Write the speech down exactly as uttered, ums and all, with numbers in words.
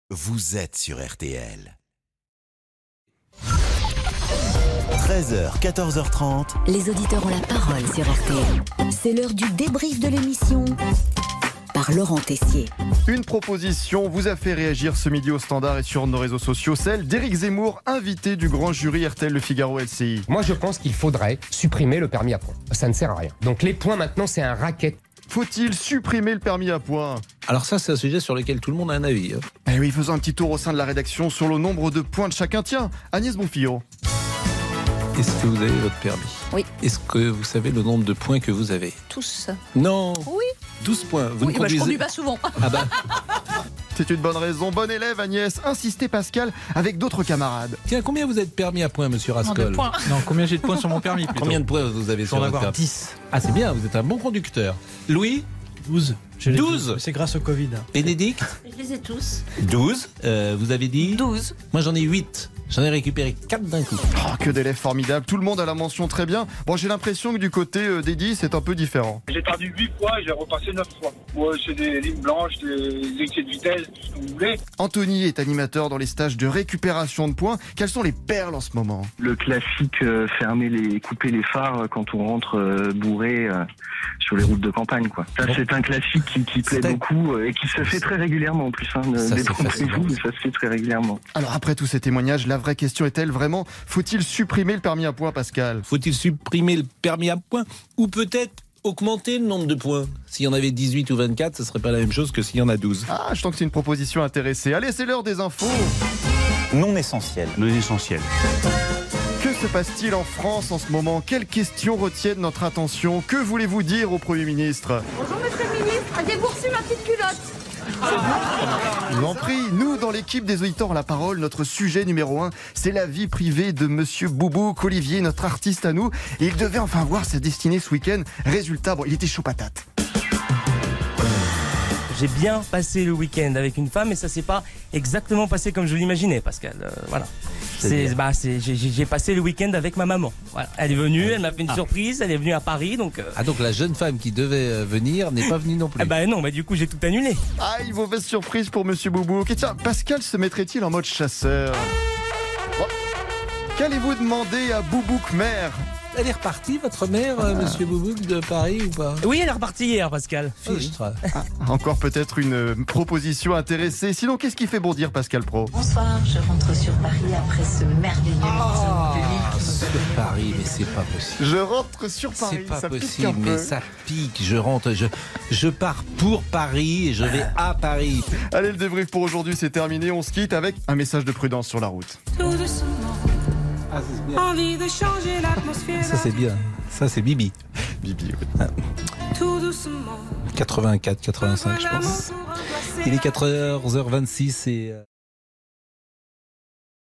Vous êtes sur R T L. treize heures, quatorze heures trente. Les auditeurs ont la parole sur R T L. C'est l'heure du débrief de l'émission par Laurent Tessier. Une proposition vous a fait réagir ce midi au Standard et sur nos réseaux sociaux, celle d'Éric Zemmour, invité du grand jury R T L Le Figaro L C I. Moi je pense qu'il faudrait supprimer le permis à points. Ça ne sert à rien. Donc les points maintenant c'est un racket. Faut-il supprimer le permis à points ? Alors ça, c'est un sujet sur lequel tout le monde a un avis. Hein. Eh oui, faisons un petit tour au sein de la rédaction sur le nombre de points de chacun. Tiens, Agnès Bonfillon. Est-ce que vous avez votre permis ? Oui. Est-ce que vous savez le nombre de points que vous avez ? Tous. Non. Oui. douze points. Vous oui, ne bah, je conduisez... conduis pas souvent. Ah bah. C'est une bonne raison. Bon élève, Agnès. Insistez, Pascal, avec d'autres camarades. Tiens, combien vous êtes permis à points, monsieur Rascol ? Non, Non, combien j'ai de points sur mon permis plutôt. Combien de points vous avez sur J'en votre avoir permis ? dix. Ah, c'est bien, vous êtes un bon conducteur. Louis ? douze. J'ai les douze. C'est grâce au Covid. Bénédicte ? Je les ai tous. douze. Euh, vous avez dit ? douze. Moi, j'en ai huit. J'en ai récupéré quatre d'un coup. Oh, que d'élèves formidables. Tout le monde a la mention très bien. Bon, j'ai l'impression que du côté euh, d'Eddy, c'est un peu différent. J'ai perdu huit fois et j'ai repassé neuf fois. Moi, c'est des lignes blanches, des excès de vitesse, tout ce que vous voulez. Anthony est animateur dans les stages de récupération de points. Quelles sont les perles en ce moment ? Le classique euh, fermer les, couper les phares quand on rentre euh, bourré euh, sur les routes de campagne, quoi. Ça, c'est un classique qui, qui plaît C'est un- beaucoup euh, et qui se fait très régulièrement en plus. Hein. Ne Ça, c'est détrompez-vous, fascinant. mais ça se fait très régulièrement. Alors après tous ces témoignages, la vraie question est-elle vraiment, faut-il supprimer le permis à points, Pascal ? Faut-il supprimer le permis à points ou peut-être augmenter le nombre de points ? S'il y en avait dix-huit ou vingt-quatre, ce serait pas la même chose que s'il y en a douze. Ah, je sens que c'est une proposition intéressée. Allez, c'est l'heure des infos. Non essentiel. Non essentiel. Que se passe-t-il en France en ce moment ? Quelles questions retiennent notre attention ? Que voulez-vous dire au Premier ministre ? Bonjour Monsieur le Ministre, avez-vous reçu ma petite culotte ? Je vous en prie, nous, dans l'équipe des auditeurs à la parole, notre sujet numéro un, c'est la vie privée de Monsieur Boubouk, Olivier, notre artiste à nous. Et il devait enfin voir sa destinée ce week-end. Résultat, bon, il était chaud patate. J'ai bien passé le week-end avec une femme, mais ça s'est pas exactement passé comme je l'imaginais, Pascal. Euh, voilà. C'est, bah, c'est, j'ai, j'ai passé le week-end avec ma maman. Voilà. Elle est venue, elle m'a fait une Ah. surprise, elle est venue à Paris, donc. Euh... Ah donc la jeune femme qui devait euh, venir n'est pas venue non plus. Eh ben non, bah du coup j'ai tout annulé. Aïe, mauvaise surprise pour Monsieur Boubouk. Et tiens, Pascal se mettrait-il en mode chasseur ? Bon. Qu'allez-vous demander à Boubouk mère ? Elle est repartie, votre mère, euh, monsieur Boubouk de Paris ou pas ? Oui, elle est repartie hier, Pascal. Fichtre. Ah, encore peut-être une euh, proposition intéressée. Sinon, qu'est-ce qui fait bondir Pascal Pro ? Bonsoir, je rentre sur Paris après ce merveilleux Ah, meeting de sur Paris, mais c'est pas possible. Je rentre sur Paris, C'est pas ça pique un possible, peu. mais ça pique. Je rentre, je, je pars pour Paris et je vais à Paris. Allez, le débrief pour aujourd'hui, c'est terminé. On se quitte avec un message de prudence sur la route. Ah, c'est bien. Envie de changer l'atmosphère. Ça c'est bien. Ça c'est Bibi. Bibi, oui. Tout doucement. quatre-vingt-quatre, quatre-vingt-cinq, je pense. Il est quatre heures vingt-six et...